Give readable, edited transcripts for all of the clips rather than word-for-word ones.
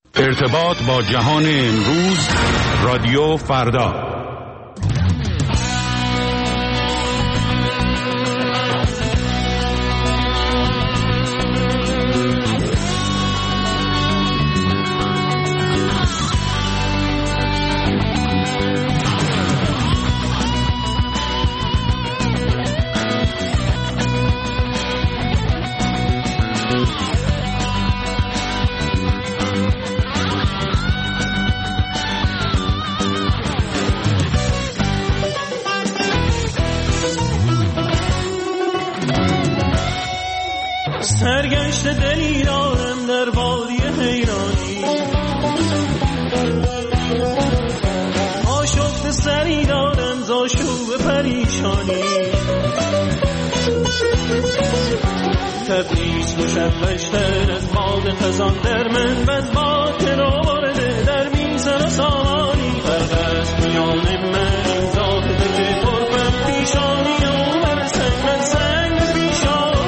ارتباط با جهان امروز، رادیو فردا. سرگشت دلی دارم در وادی حیرانی، آشفت سری دارم ز آشوب پریشانی. تبریز مشوشتر از باد خزان در من، بز باد که رو برده در میزن و سامانی. فرق است میان من این ذات دل پرفم پیشانی و بر سنگ من سنگ پیشانی.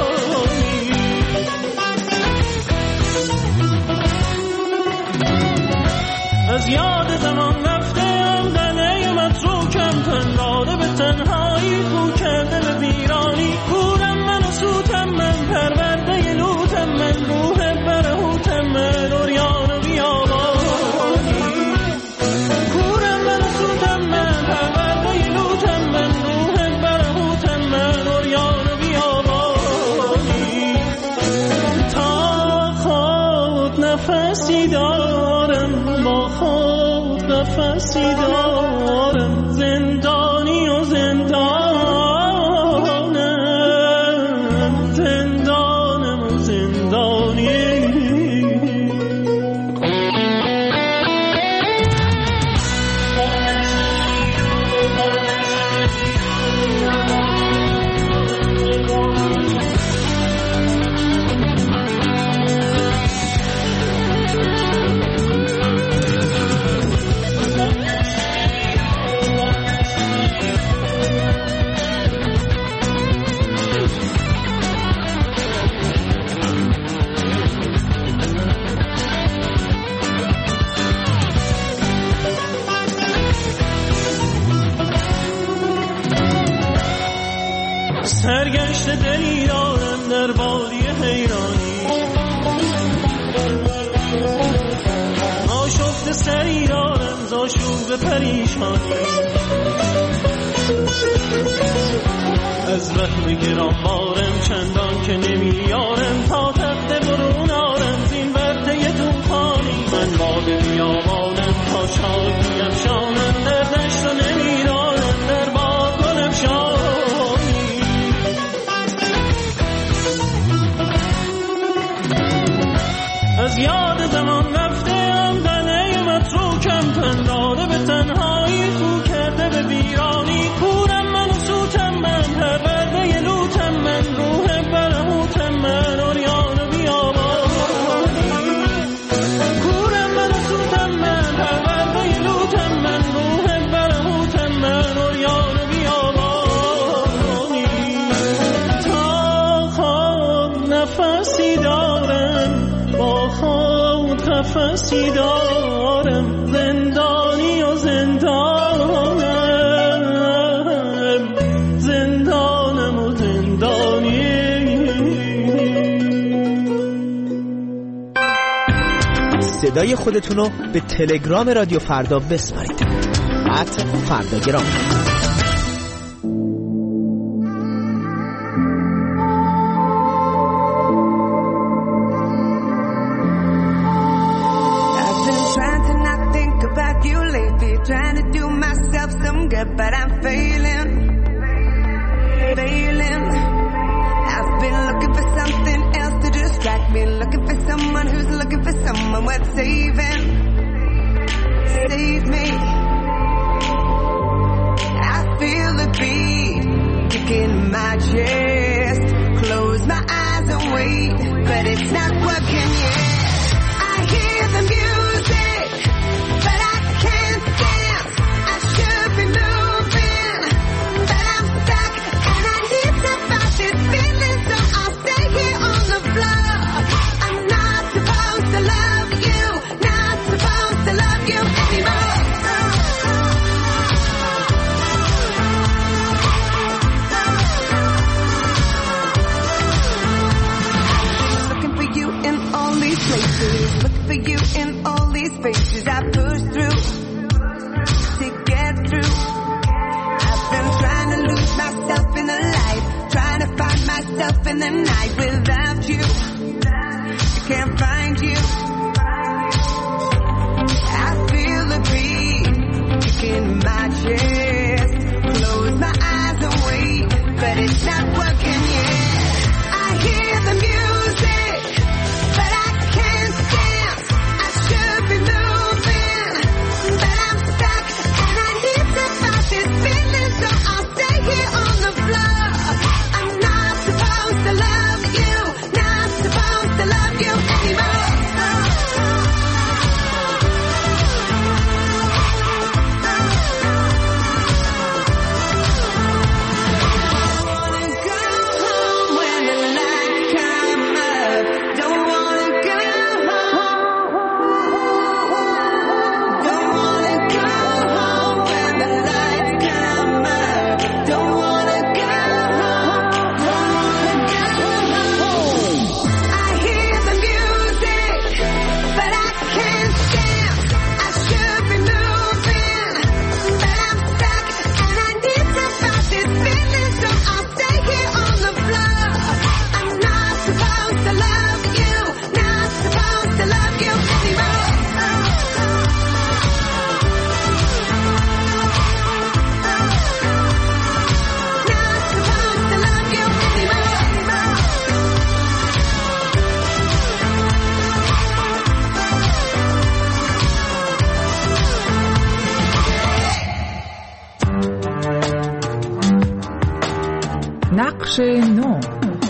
از یاد زمان رفتم در نیامد روکم، تن داده به تنهایی، خو کرده به ویرانی. کورم من و سوتم من، پرورده لوتم من، روح برهوتم من، اوریان و بیابانی. کورم من و سوتم من، پرورده لوتم من، روح برهوتم من، اوریان و بیابانی. تا خود نفسی دارم، با خود نفسی دارم، زندانی و زندانم، زندانم و زندانی. سرگشت دلی دارم در وادی حیرانی، آشفت سری دارم ز آشوب پریشانی. از وهم گرانبارم چندان که نمیارم، تا تخت برون آرم زین ورطه طوفانی. من باد بیابانم تا شاکی افشانم، در دشت و نمیدانم در باغ گل افشانی. از یاد زمان رفتم در نیامد روکم، تن داده به تنهایی، خو کرده به ویرانی. کورم من و سوتم من، پرورده لوتم من، روح برهوتم من، اوریان و بیابانی. کورم من و سوتم من، پرورده لوتم من، روح برهوتم من، اوریان و بیابانی. تا خود نفسی دارم، با خود قفسی دارم، زندانی و زندانم، زندانم و زندانی. صدای خودتونو به تلگرام رادیو فردا بسپارید. @فرداگرام. Trying to do myself some good, but I'm failing. I've been looking for something else to distract me, looking for someone who's looking for someone worth saving. Save me. I feel the beat kicking in my chest. Close my eyes and wait, but it's not working yet. I hear the music, but I can't dance. I should be moving, but I'm stuck, and I need to fight this feeling, so I'll stay here on the floor. I'm not supposed to love you, not places, look for you in all these spaces I push through to get through. I've been trying to lose myself in the light, trying to find myself in the night. Without you, I can't find you. I feel the beat kicking my chest, close my eyes and wait, but it's not working yet. I hear the music, but I can't dance. I should be moving, but I'm stuck, and I need to fight this feeling, so I'll stay here on the floor. I'm not supposed to love you, not supposed to love you anymore. نقش نو.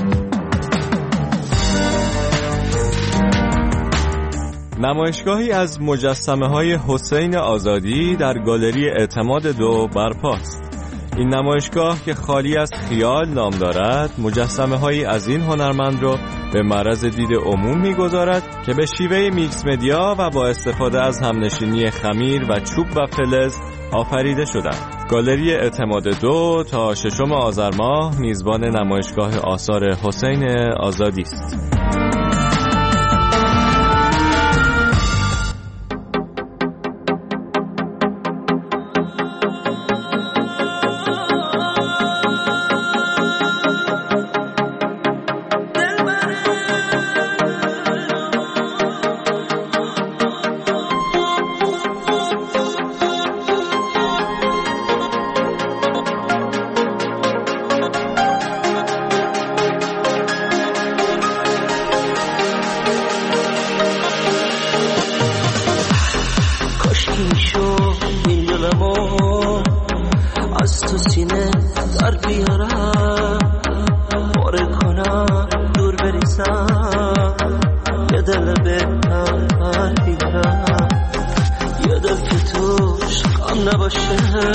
نمایشگاهی از مجسمه‌های حسین آزادی در گالری اعتماد 2 برپاست. این نمایشگاه که خالی از خیال نام دارد، مجسمه‌هایی از این هنرمند را به معرض دید عموم می‌گذارد که به شیوه میکس مدیا و با استفاده از همنشینی خمیر و چوب و فلز آفریده شدند. گالری اعتماد 2 تا 6 آذر ماه میزبان نمایشگاه آثار حسین آزادی است. از تو سینه در بیارم، پاره کنم دور بریزم، یه دل بهتر بیارم، یه دل که توش غم نباشه،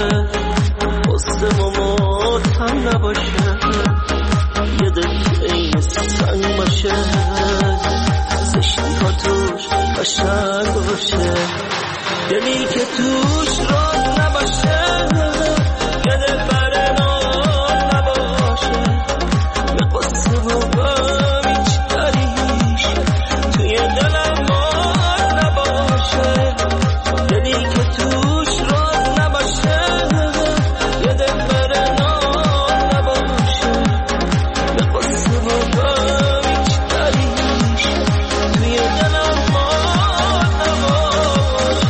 قصه ماتم نباشه، یه دل که این سنگ باشه، زشتی ها توش قشنگ باشه، دلی که توش راز نباشه، یه دل برنام نباشه، یه قصه و غم هیچ دریش توی دلم مار نباشه، دلی که توش راز نباشه، یه دل برنام نباشه، یه قصه و غم هیچ دریش توی دلم مار نباشه.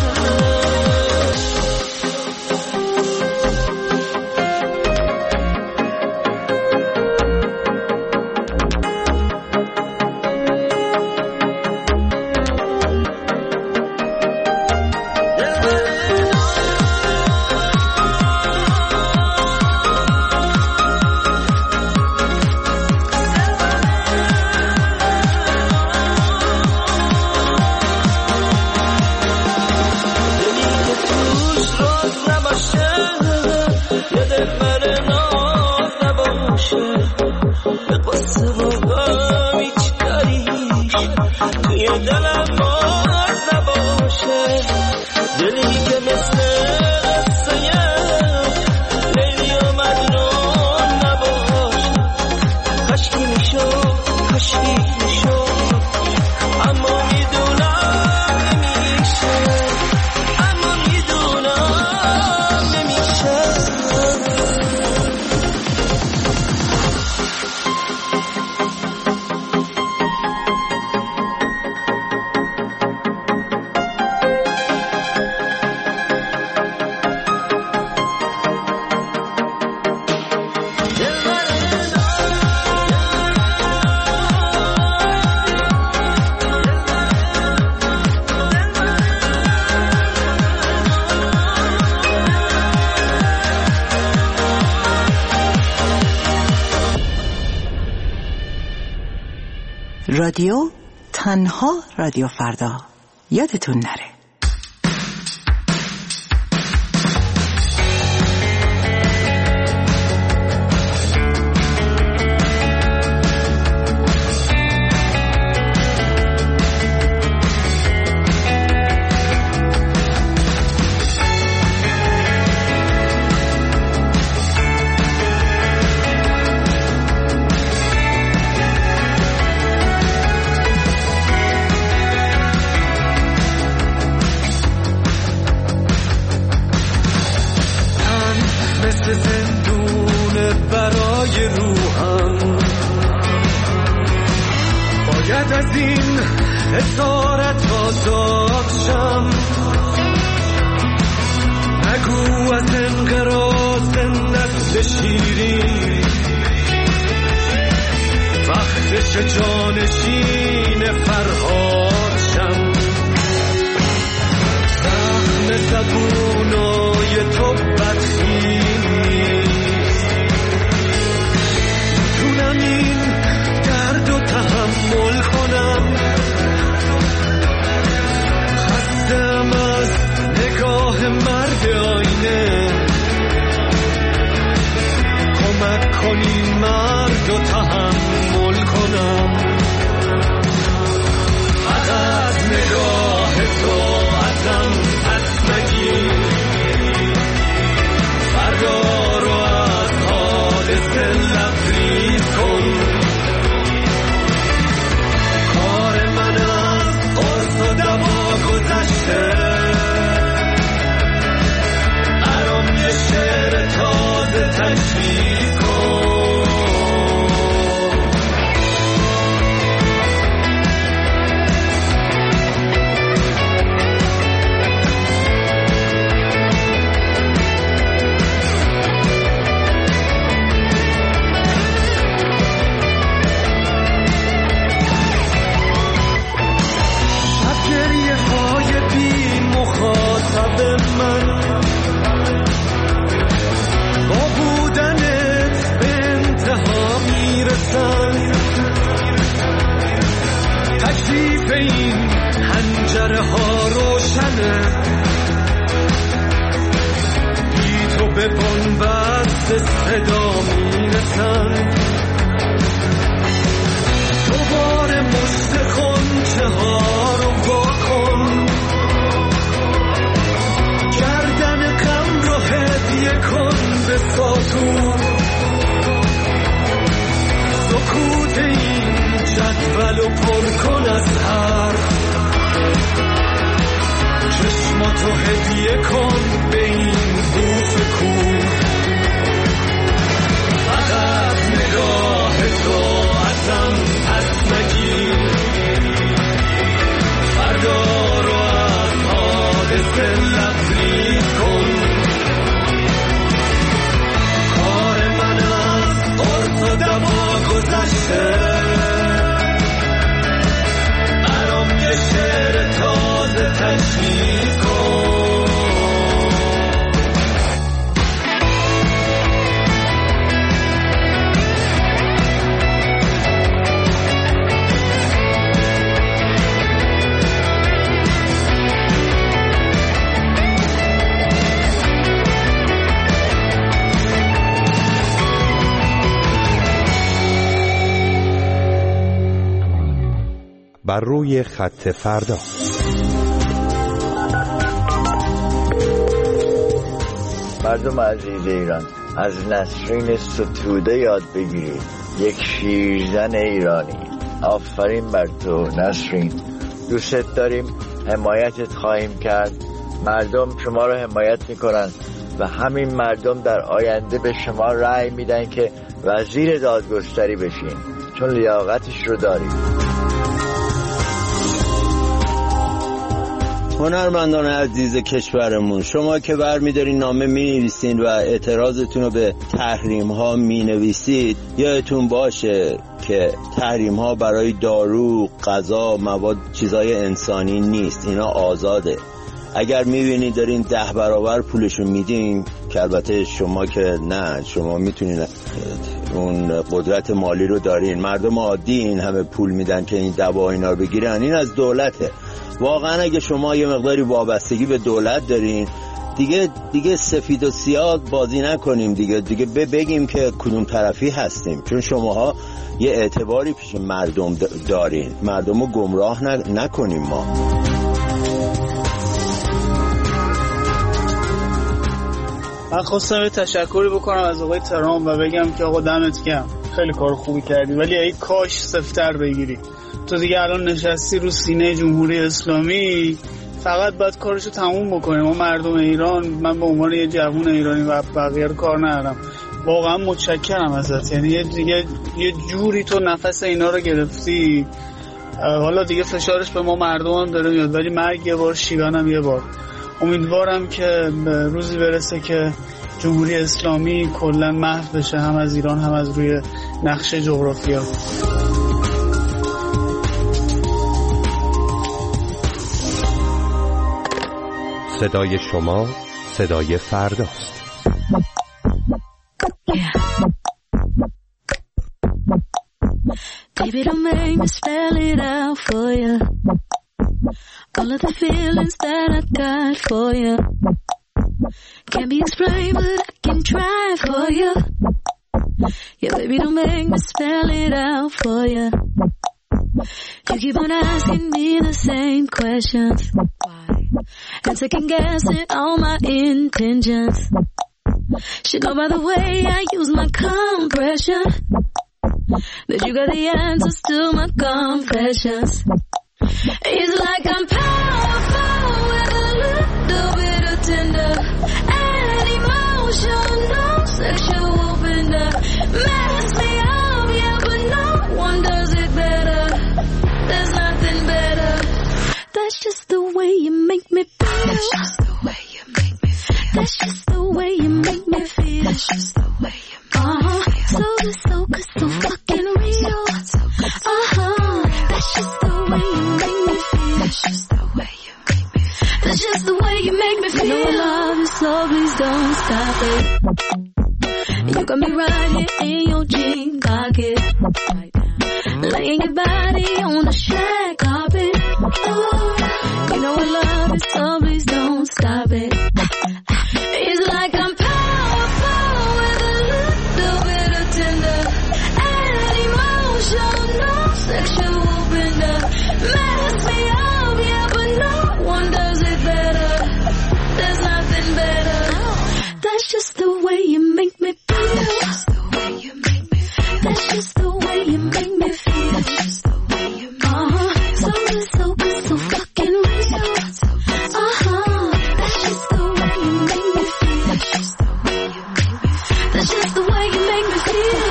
اما رادیو تنها رادیو فردا، یادتون نره. از این اسارت آزاد شم، نگو از انقراض نسل شیرین، وقتش جانشین فرهاد شم. زخم زبونای تو بدخیمی، میتونم این درد و تحمل کنم. خستم از نگاه مرد آینه، کمک کنین مرد و تحمل کنم. فقط نگاه تو ازم پس نگیر، فردا رو از حادثه لبریز کن. کار من از قرص و دوا گذشته، برام یه شعر تازه تجویز کن. مخاطب من با بودنت به انتها میرسن، تکلیف این حنجره ها روشنه، بی تو به بنبست صدا میرسن. دوباره مشت خونچه ها رو واکن، گردن غم رو هدیه کن به ساتور. سکوت این جدول رو پر کن از حرف، چشماتو هدیه کن به این بوف کور. فقط نگاه تو ازم پس نگیر، فردا رو از حادثه لبریز کن. کار من از قرص و دوا گذشته، برام یه شعر تازه تجویز کن. بر روی خط فردا. مردم عزیز ایران، از نسرین ستوده یاد بگیرید، یک شیرزن ایرانی. آفرین بر تو نسرین، دوست داریم، حمایتت خواهیم کرد. مردم شما رو حمایت میکنن و همین مردم در آینده به شما رأی میدن که وزیر دادگستری بشین، چون لیاقتش رو دارید. هنرمندان عزیز کشورمون، شما که برمی‌دارین نامه می‌نویسین و اعتراضتون رو به تحریم‌ها می‌نویسید، یادتون باشه که تحریم‌ها برای دارو، غذا، مواد، چیزای انسانی نیست. اینا آزاده. اگر می‌بینید دارین 10 برابر پولشو میدین، که البته شما که نه، شما میتونین اون قدرت مالی رو دارین، مردم عادی این همه پول میدن که این دوا اینا رو بگیرن، این از دولته. واقعا اگه شما یه مقداری وابستگی به دولت دارین، دیگه سفید و سیاه بازی نکنیم، دیگه بگیم که کدوم طرفی هستیم، چون شماها یه اعتباری پیش مردم دارین. مردم رو گمراه نکنیم ما. من خواستم یه تشکری بکنم از آقای ترامپ و بگم که آقا دمت گرم، خیلی کار خوبی کردی، ولی ای کاش سفت‌تر بگیری. تو دیگه الان نشستی رو سینه جمهوری اسلامی، فقط باید کارشو تموم بکنی. ما مردم ایران، من به عنوان یه جوون ایرانی و بقیه کار ندارم، واقعا متشکرم ازت. یعنی دیگه یه جوری تو نفس اینا رو گرفتی. حالا دیگه فشارش به ما مردم هم داره میاد، ولی مرگ یه بار، شیون یه بار. امیدوارم که روزی برسه که جمهوری اسلامی کلا محو بشه، هم از ایران هم از روی نقشه جغرافیا. صدای شما صدای فرداست. Baby, don't make me spell it out for you. All of the feelings that I got for you can't be explained, but I can try for you. Yeah, baby, don't make me spell it out for you. You keep on asking me the same questions, why? And second guessing all my intentions. Should know by the way I use my compression that you got the answers to my confessions. It's like I'm powerful with a little bit of tender and emotional sexual bender. Mess me up, yeah, but no one does it better. There's nothing better. That's just the way you make me feel. That's just the way you make me feel. That's just the way you make me feel. That's just the way you make me feel. So good, so fucking real. That's just the way you make me feel. That's just the way you make me feel. That's just the way you make me feel. You know I love you, so please don't stop it. You got me right here in your jean pocket, laying your body on the shag carpet. Oh, you know I love you, so please don't stop it. It's like I'm powerful with a little bit of tender and emotional sexual bender. Mess me up, yeah, but no one does it better. There's nothing better. That's just the way you make me feel. That's just the way you make me feel. That's just the way you make me feel. That's just the way you make me feel. So good, so good, so fucking real. That's just the way you make me feel. That's just the way you make me feel. That's just the way you make me feel.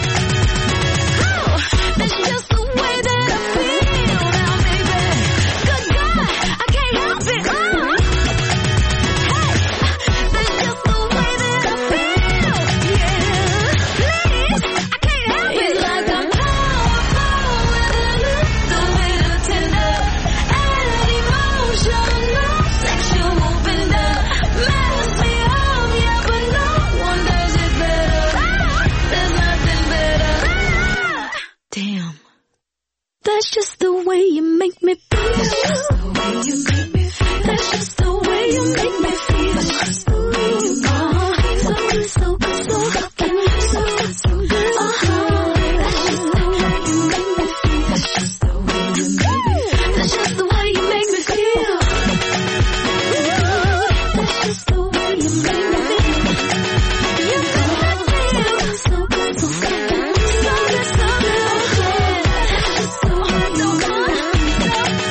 That's just the way that I feel now, baby. Good God, I can't help it. Hey, that's just the way that I feel. Yeah, please, I can't help it. It's like I'm powerful with a little bit of tender and emotional sexual bender. Mess me up, yeah, but no one does it better. There's nothing better. Damn. That's just the way you make me feel. That's just the way you make me feel. That's just the way you make me feel. That's just the way you make me feel. So good, so good, so fucking good. So good, so good. That's just the way you make me feel. That's just the way you make me feel. That's just the way you make me feel. That's just the way you make me feel. You make me feel so good, so fucking good. So good, so good. That's just the way you make me feel.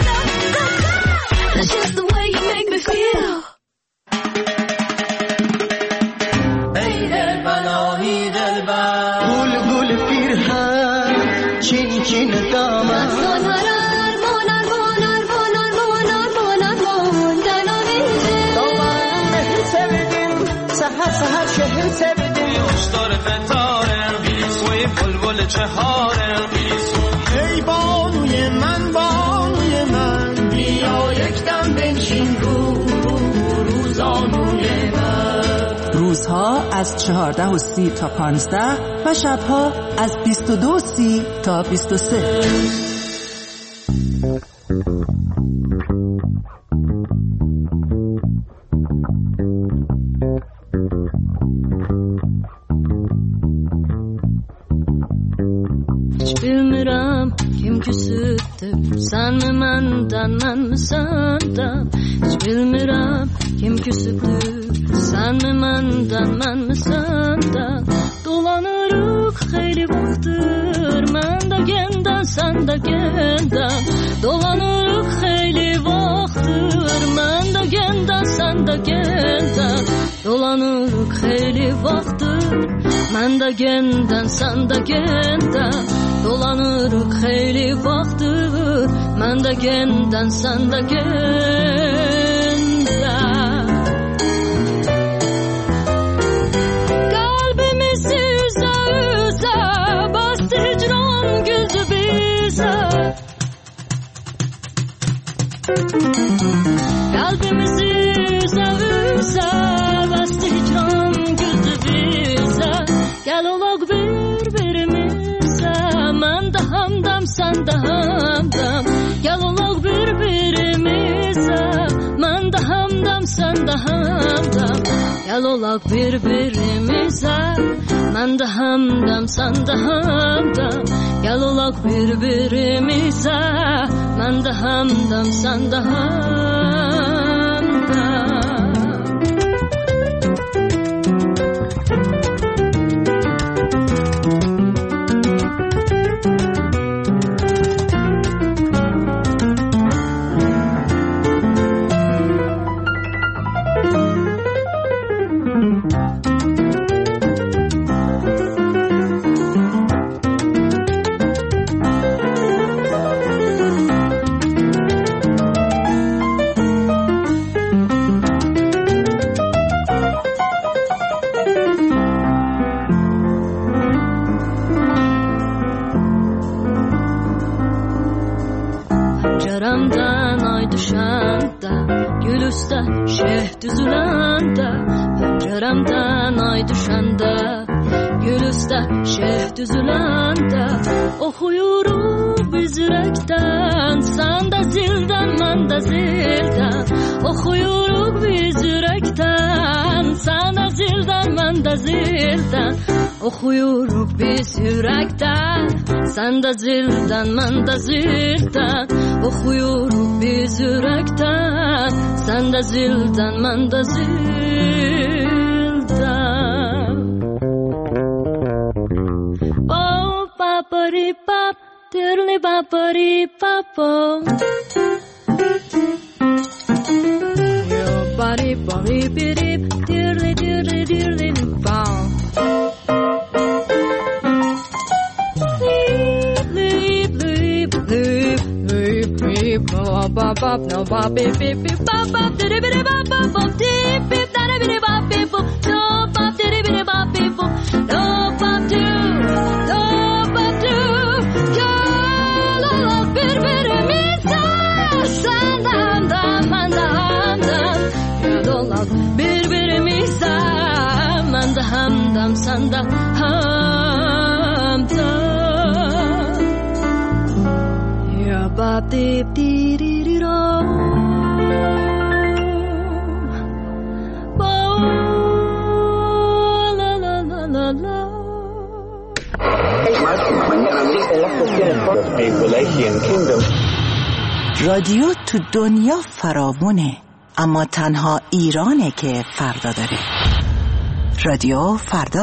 قطاره سوی بلبل چهاره ای بانوی من بیا یک دم بنشین روزانوی من. روزها از 14:30 تا 15 و شبها از 22:30 تا 23. Bilmirəm kim küsübdür, sən mi məndən, mən mi səndən? Heç bilmirəm kim küsübdür, sən mi məndən, mən mi səndən? Dolanırıq xeyli vaxtdır, mən də gəndən, sən də gəndən. Dolanırıq xeyli vaxtdır, mən də gəndən, sən də gəndən. Dolanırıq xeyli vaxtdır, mən də gəndən, sən də gəndən. Dolanırıq xeyli vaxtdır, mən də gəndən, sən də gəndən. Qəlbimiz üzə üzə bastı hicran güldü bizə. Qəlbimiz üzə üzə bastı hicran güldü bizə. Gəl olaq bir-birimizə, mən də hamdam, sən də hamdam. Gəl olaq bir-birimizə, mən də hamdam, sən də hamdam. Gəl olaq bir-birimizə, mən də hamdam, sən də hamdam. Gəl olaq bir-birimizə, mən də hamdam, sən də hamdam. Pəncərəmdən ay düşəndə, gül üstə şeh düzüləndə. Pəncərəmdən ay düşəndə, gül üstə şeh düzüləndə. Oxuyuruq biz ürəkdən, sən də zildən, mən də zildən. Oxuyuruq biz ürəkdən, sən də zildən, mən də zildən. Oxuyuruq biz ürəkdən, sən də zildən, mən də zildən. Oxuyuruq biz ürəkdən, sən də zildən, mən də zildən. Bop papari pap, dirli papari papo. Yo bari bari birip, dirli dirli dirli pam. Bop bop no bop beep beep beep bop bop diddy biddy bop bop bop deep beep daddy biddy bop beep boop no bop diddy biddy bop beep boop no bop do ya la la bir birimize sen dam dam man dam dam ya la bir birimize man da ham dam sen da ham dam ya bop deep deep رادیو تو دنیا فراوونه، اما تنها ایرانه که فردا داره. رادیو فردا.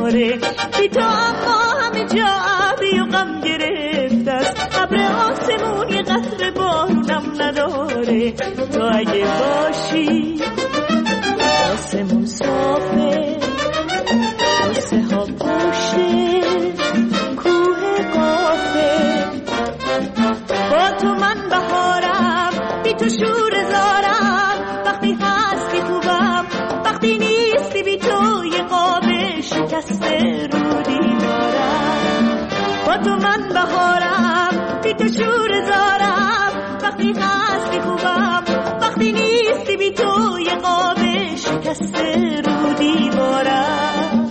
نداره. بی تو اما همه جا ابری و غم گرفته است، ابر آسمون یه قطره بارونم نداره. تو اگه باشی آسمون صافه، قصه ها پوشه کوه قافه. با تو من بهارم، بی تو شور زارم. وقتی هستی خوبم، وقتی نیستی بی تو یه قاب شکسته رو دیوارم. با تو من بهارم، بی تو شور زارم. وقتی هستی خوبم، وقتی نیستی بی تو یه قاب شکسته رو دیوارم.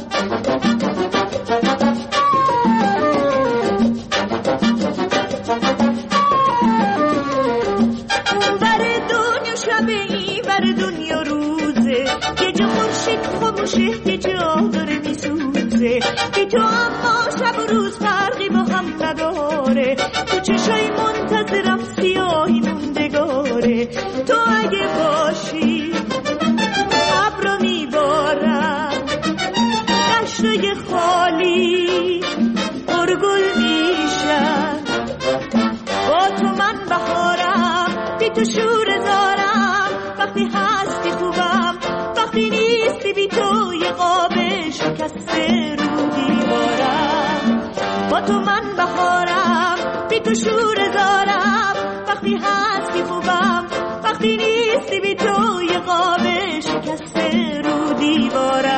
بر دنیا روزه، یه جا خورشید خاموشه، یه جا داره میسوزه. بی تو اما شب و روز فرقی با هم نداره. تو چشای منتظرم سیاهی موندگاره. تو اگه باشی ابرو میبارم، دشتای خالی پرگل میشن. با تو من بهارم، بی تو شور زارم. وقتی هستی خوبم، وقتی نیستی بی تو یه قاب شکسته رو دیوارم. با تو من بهارم، بی تو شور زارم. وقتی هستی خوبم، وقتی نیستی بی تو یه قاب شکسته رو دیوارم.